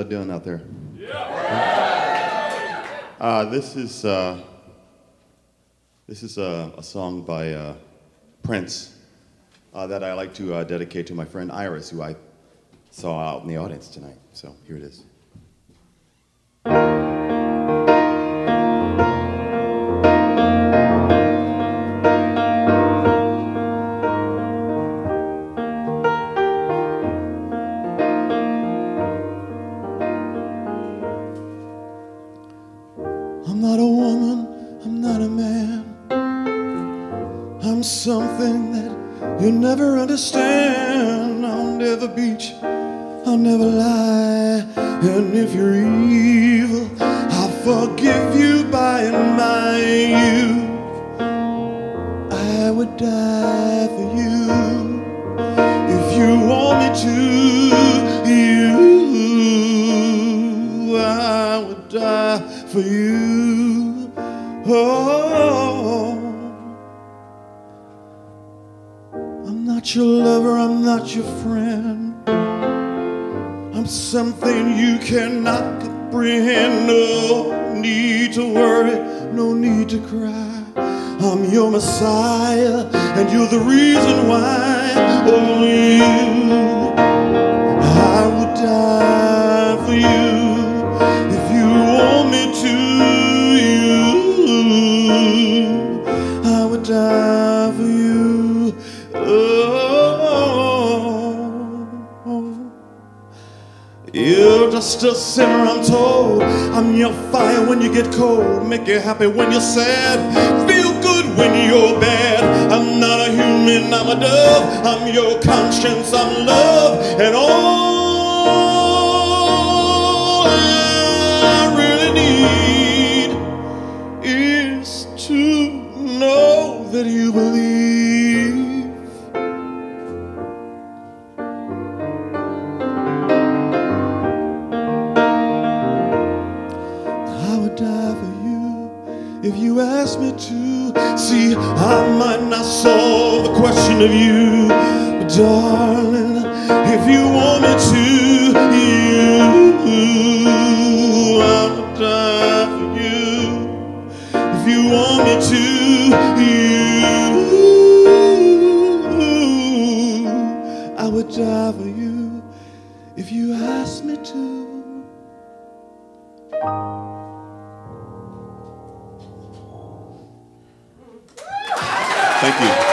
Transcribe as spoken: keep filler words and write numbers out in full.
doing out there? Uh, this is uh, this is a, a song by uh, Prince uh, that I like to uh, dedicate to my friend Iris, who I saw out in the audience tonight. So here it is. I'm not a woman, I'm not a man. I'm something that you'll never understand. I'll never beat you, I'll never lie. And if you're evil, I'll forgive you by and by. You, I would die for you if you want me to. You, I would die for you. Oh, I'm not your lover, I'm not your friend. I'm something you cannot comprehend. No need to worry, no need to cry. I'm your Messiah, and you're the reason why. Oh, you, I would die for you if you want me to. Die for you. Oh, you're just a sinner, I'm told. I'm your fire when you get cold, make you happy when you're sad, feel good when you're bad. I'm not a human, I'm a dove. I'm your conscience, I'm love, and all I really need is to know that you believe. I would die for you if you asked me to. See, I might not solve the question of you, but darling, if you want me to, you, I would die for you if you want me to. You, I would die for you if you asked me to. Thank you.